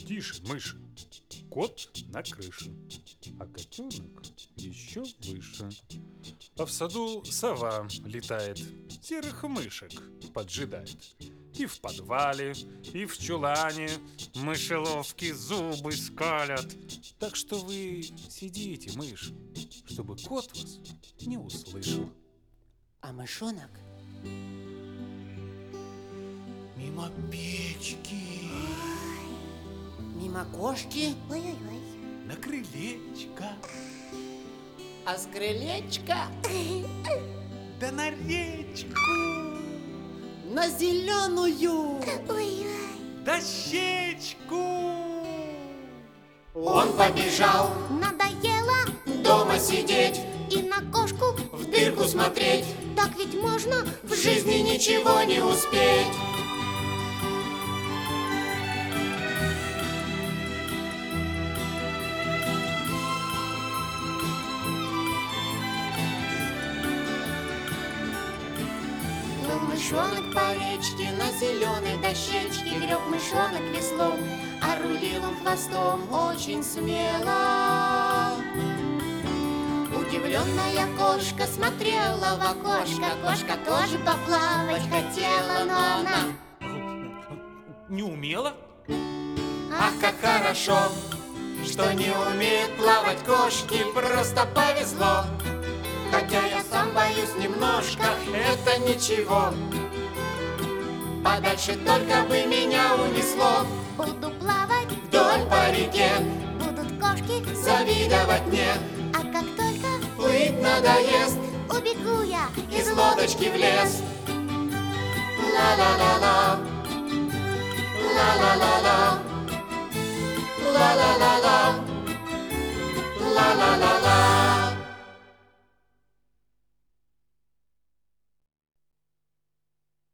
Тише, мышь. Кот на крыше, а котенок еще выше. А в саду сова летает, серых мышек поджидает. И в подвале, и в чулане мышеловки зубы скалят. Так что вы сидите, мышь, чтобы кот вас не услышал. А мышонок мимо печки, мимо кошки, Ой-ой-ой. на крылечко, а с крылечка да на речку, на зеленую Ой-ой. дощечку. он побежал Надоело дома сидеть, и на кошку в дырку смотреть. так ведь можно В жизни ничего не успеть. Плыл мышонок по речке на зеленой дощечке, греб мышонок веслом, а рулил он хвостом очень смело. Удивленная кошка смотрела в окошко, кошка тоже поплавать хотела, но она... Не умела? Ах, как хорошо, что не умеют плавать кошки, просто повезло. Хотя я сам боюсь немножко, это ничего. Подальше только бы меня унесло. Буду плавать, Вдоль по реке будут кошки, завидовать мне. а как только Плыть надоест, убегу я из лодочки в лес. Ла-ла-ла-ла, ла-ла-ла-ла.